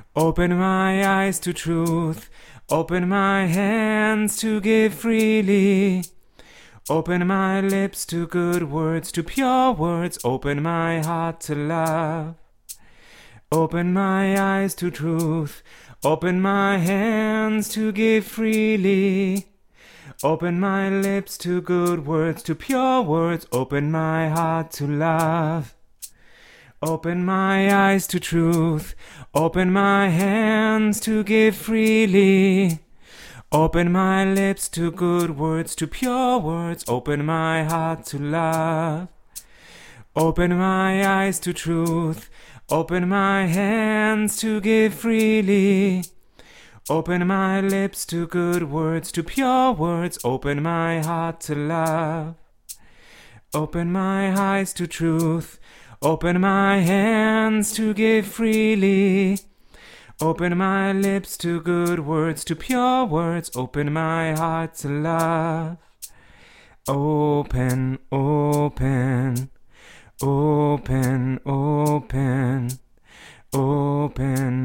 Open my eyes to truth. Open my hands to give freely. Open my lips to good words, to pure words. Open my heart to love. Open my eyes to truth. Open my hands to give freely. Open my lips to good words, to pure words. Open my heart to love. Open my eyes to truth. Open my hands to give freely. Open my lips to good words, to pure words. Open my heart to love. Open my eyes to truth. Open my hands to give freely. Open my lips to good words, to pure words. Open my heart to love. Open my eyes to truth. Open my hands to give freely. Open my lips to good words, to pure words. Open my heart to love. Open, open, open, open, open.